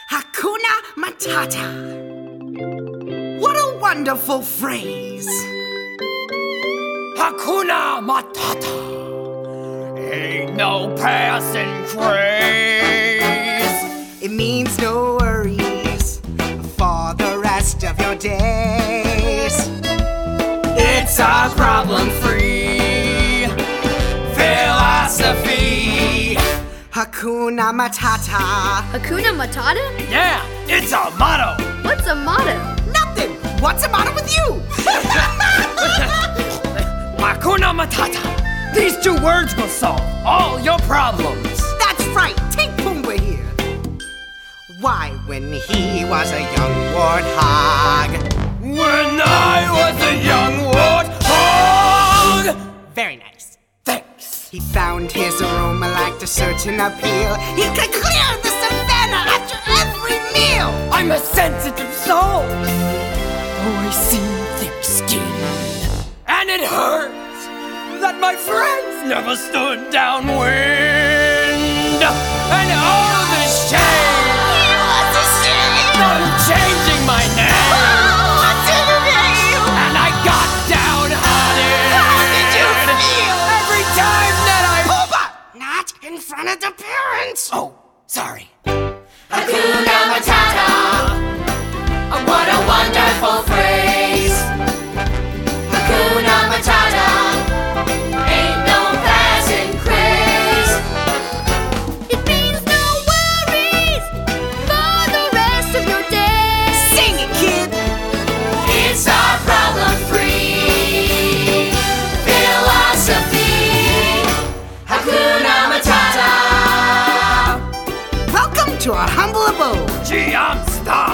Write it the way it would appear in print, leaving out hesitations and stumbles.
Hakuna Matata. What a wonderful phrase. Hakuna Matata. Ain't no passing craze. It means no worries for the rest of your days. It's a problem-free philosophy. Hakuna Matata. Hakuna Matata? Yeah, it's a motto. What's a motto? Nothing. What's the matter with you? Hakuna Matata. These 2 words will solve all your problems. That's right. Take Pumbaa here. Why, when he was a young warthog. When I was a young warthog. Very nice. Thanks. He found his aroma lacked a certain appeal. He could clear the savannah after every meal. I'm a sensitive soul. Though I see thick-skinned, and it hurts that my friends never stood downwind. And oh, the shame! What's a shame? I'm changing my name. Oh, what's in your name? And I got downhearted. How did you feel? Every time that I... Pumbaa! Not in front of the parents. Oh, sorry. Hakuna Matata. What a wonderful phrase. Hakuna Matata. Ain't no passing craze. It means no worries for the rest of your days. Sing it, kid. It's our problem-free philosophy. Hakuna Matata. Welcome to our humble abode. Gee, I'm stuck.